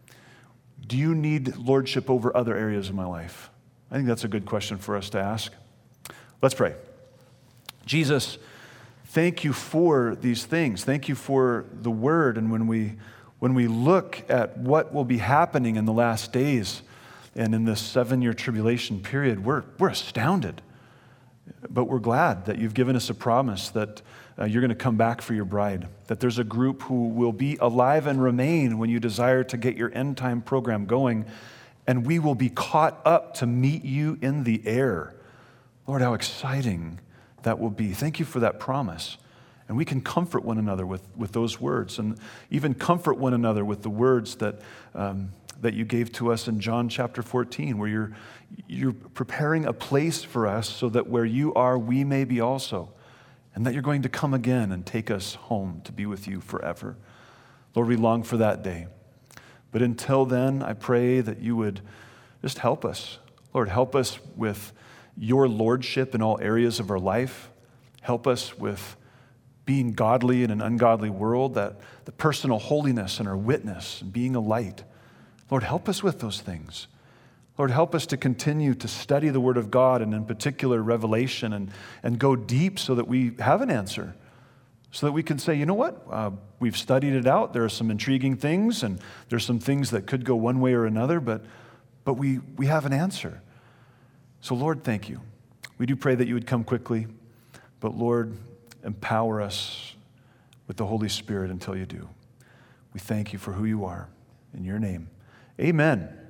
do you need lordship over other areas of my life? I think that's a good question for us to ask. Let's pray. Jesus, thank you for these things. Thank you for the word. And when we look at what will be happening in the last days and in this 7-year tribulation period, we're astounded. But we're glad that you've given us a promise that you're going to come back for your bride, that there's a group who will be alive and remain when you desire to get your end time program going, and we will be caught up to meet you in the air. Lord, how exciting that will be. Thank you for that promise. And we can comfort one another with those words, and even comfort one another with the words that you gave to us in John chapter 14, where you're preparing a place for us so that where you are, we may be also, and that you're going to come again and take us home to be with you forever. Lord, we long for that day. But until then, I pray that you would just help us. Lord, help us with your lordship in all areas of our life. Help us with being godly in an ungodly world, that the personal holiness and our witness and being a light. Lord, help us with those things. Lord, help us to continue to study the Word of God, and in particular Revelation, and go deep so that we have an answer, so that we can say, you know what, we've studied it out. There are some intriguing things, and there's some things that could go one way or another, but we have an answer. So Lord, thank you. We do pray that you would come quickly, but Lord, empower us with the Holy Spirit until you do. We thank you for who you are. In your name, amen.